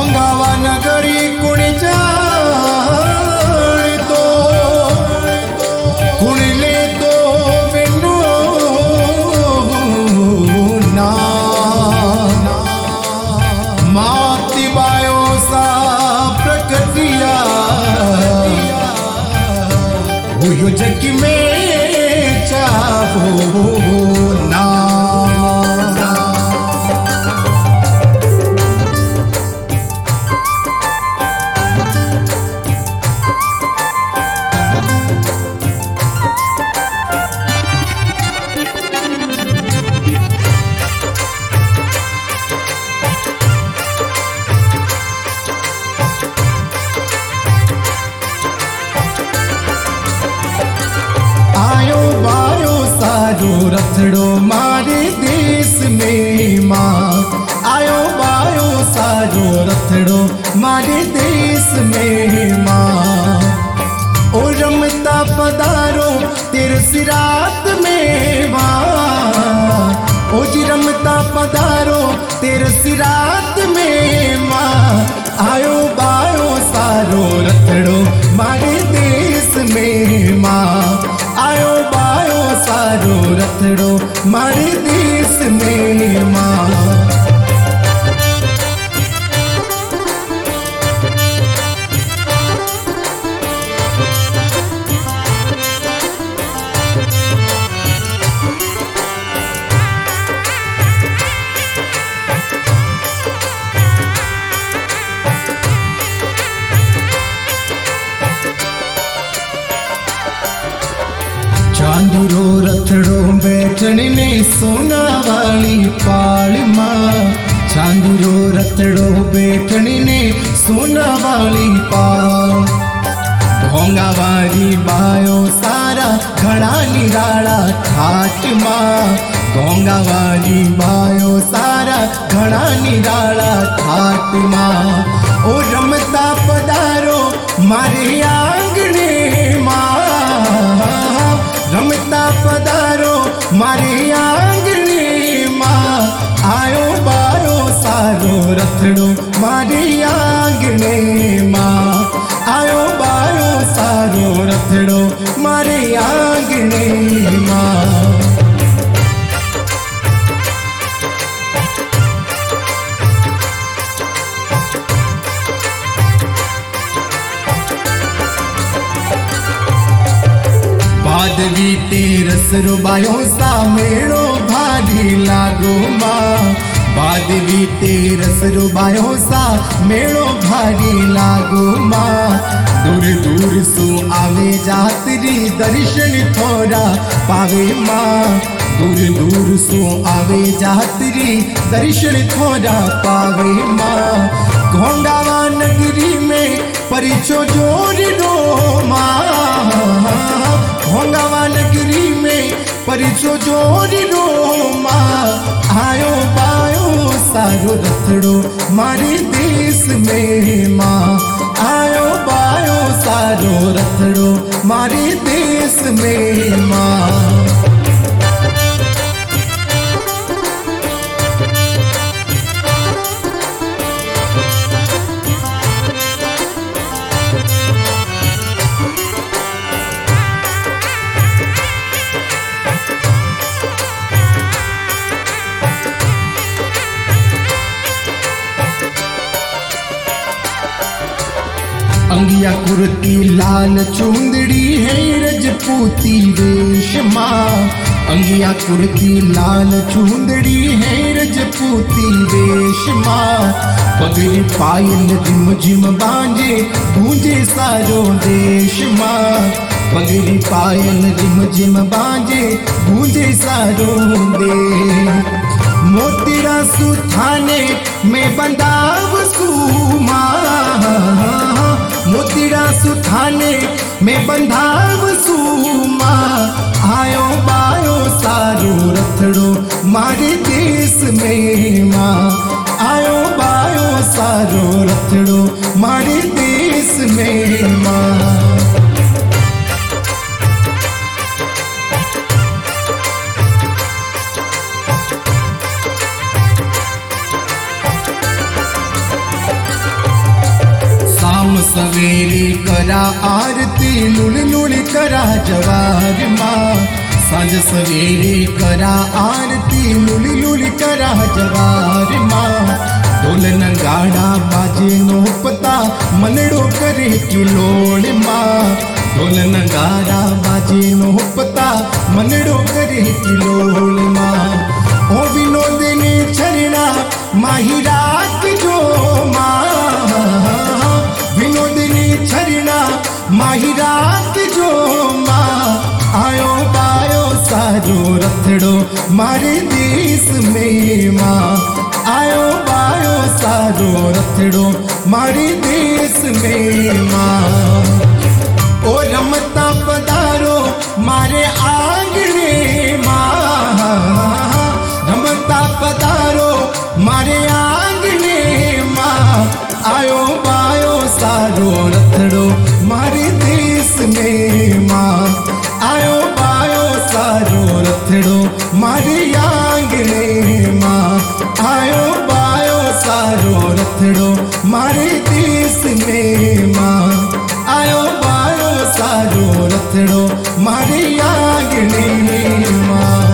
घोंगावा नगरी कुणी जाणतो कुणले तो विनो ना माती बायो सा प्रकृतिया हुयो जग में चाहो ना रथड़ो मारे देश में माँ आयो बायो सारो रथड़ो मारे देश में माँ ओ रमता पधारो तेरे सिरात में माँ ओ जी रमता पधारो तेरे सिरात में माँ आयो बायो सारो रथड़ो मारे देश में माँ आयो बायो सारो रथड़ो मारे देश में माँ चांदूरो रथड़ो बैठने ने सोना वाली पाल माँ चांदूरो रथड़ो बैठने ने सोना वाली पाल घोंगा वाली बायो सारा घड़ा निराला ठाट माँ घोंगा वाली बायो सारा घड़ा निराला ठाट माँ ओ रमता पधारो मारे आंगणे माँ रमता पधारो मारे आंगणे माँ आयो बायो सारो रथड़ो मारे आंगणे माँ आयो बायो सारो रथड़ो मारे आंगणे माँ बादवी तेरस रुबायो सा मेड़ो भारी लागो माँ बादवी तेरस रुबायो सा मेड़ो भारी लागो माँ दूर दूर सो आवे जातरी दर्शन थोड़ा पावे माँ दूर दूर सो आवे जातरी दर्शन थोड़ा पावे माँ घोंगावा नगरी में परिचो जोर रो माँ घोंगावा नगरी में परिचो जोर रो माँ आयो बायो सारो रथड़ो मारे देश में माँ आयो बायो सारो रथड़ो मारे देश में माँ अंगिया कुर्ती लाल चुंदड़ी है रजपूती रेशमा अंगिया कुर्ती लाल चुंदड़ी है रजपूती रेशमा पगड़ी पायल जिम जिम बांजे गूंजे सारो देश माँ पगड़ी पायल जिम जिम बांजे गूंजे सारो देश मोतीरा सुथाने में बंदाव सुमा मोतीरा सुथाने में बंधाव सुमा आयो बायो सारो रथड़ो मारे देश में माँ आयो बायो सारो रथड़ो मारे देश में माँ सवेरे करा आरती लुल लुल करा जवार माँ। सांझ सवेरे करा आरती लुल लुल करा जवार माँ। ढोल नगाड़ा बाजे नो पता मनड़ो करे किलोड़ माँ। ढोल नगाड़ा बाजे नो पता मनड़ो करे किलोड़ माँ। ओ विनोदिनी छरना माही रात जो माँ। विनोदिनी छरना माही रात जो माँ। आयो बायो सारो रथड़ो मारे देश में माँ। आयो बायो सारो रथड़ो मारे देश में माँ। ओ रमता पधारो मारे आंगणे माँ। रमता पधारो मारे आंगणे माँ। आयो बायो सारो रथड़ो मारे देश में माँ। आयो बायो सारो रथड़ो मारे आंगणे माँ। आयो बायो सारो रथड़ो मारे देश में माँ। आयो बायो सारो रथड़ो मारे आंगणे माँ।